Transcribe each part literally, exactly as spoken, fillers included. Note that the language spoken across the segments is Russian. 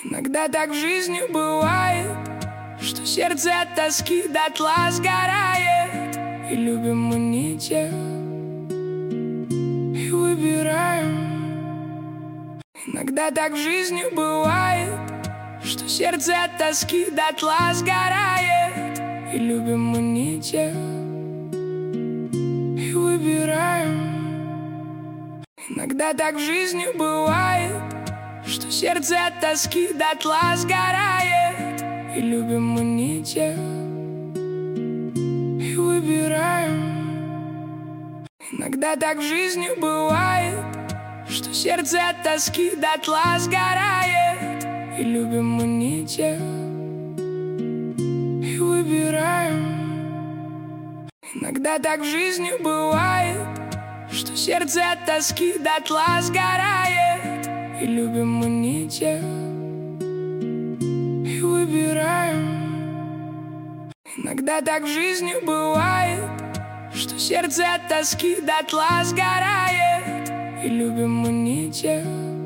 Иногда так в жизни бывает, что сердце от тоски дотла сгорает. И любим мы не тех, и выбираем. Иногда так в жизни бывает, что сердце от тоски дотла сгорает. И любим мы не тех, и выбираем. Иногда так в жизни бывает, что сердце от тоски дотла сгорает. И любим мы не тех, и выбираем. Иногда так в жизни бывает, что сердце от тоски дотла сгорает. И любим мы не тех, и выбираем. Иногда так в жизни бывает, что сердце от тоски дотла сгорает. И любим мы не тех, и выбираем. Иногда так в жизни бывает, что сердце от тоски дотла сгорает. И любим мы не тех,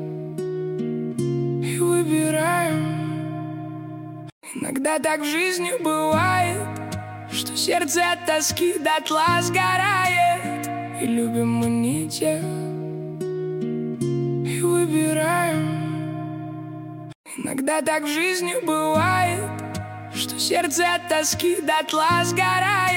и выбираем. Иногда так в жизни бывает, что сердце от тоски дотла сгорает. И любим мы не тех, и выбираем. Иногда так в жизни бывает, что сердце от тоски дотла сгорает.